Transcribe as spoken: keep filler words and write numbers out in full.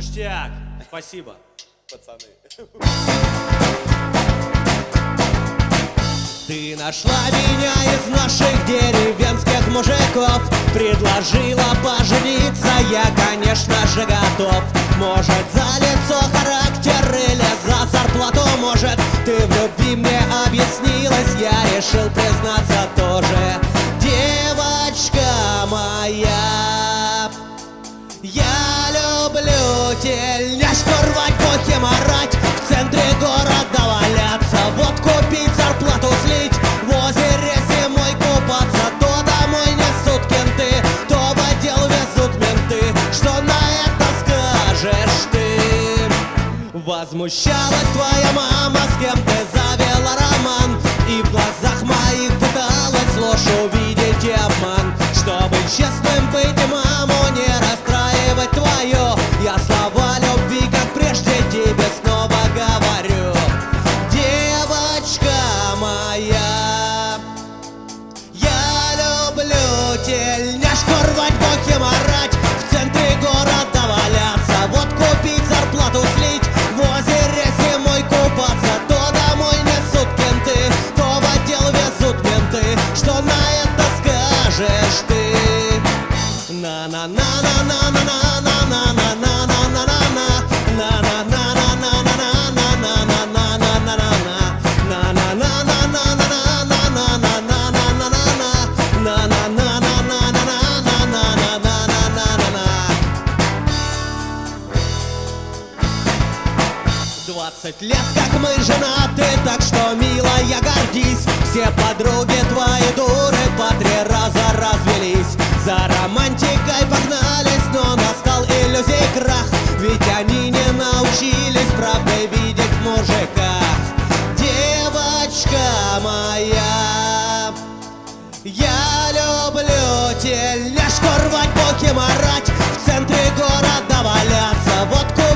Ништяк. Спасибо. Пацаны. Ты нашла меня из наших деревенских мужиков, предложила пожениться, я, конечно же, готов. Может, за лицо характер или за зарплату, может, ты в любви мне объяснилась, я решил признаться тоже. Девочка моя, я люблю тельняшку рвать, бухи марать, в центре города валяться, водку пить, зарплату слить, в озере зимой купаться. То домой несут кенты, то в отдел везут менты. Что на это скажешь ты? Возмущалась твоя мама, с кем ты завела роман, и в глазах моих пыталась ложь увидеть и обман. Чтобы честным быть и маму не расстраивать твою, я слова любви, как прежде, тебе снова говорю. Девочка моя, я люблю тельняшку рвать, бухи марать, в центре города валяться, водку пить, зарплату слить, в озере зимой купаться. То домой несут кенты, то в отдел везут менты. Что на это скажешь ты? на на на на на на на на на на на на на двадцать лет, как мы женаты, так что, милая, гордись. Все подруги твои дуры по три раза развелись, за романтикой погнались, но настал иллюзий крах, ведь они не научились правдой видеть в мужиках. Девочка моя, я люблю тельняшку рвать, бухи марать, в центре города валяться, водку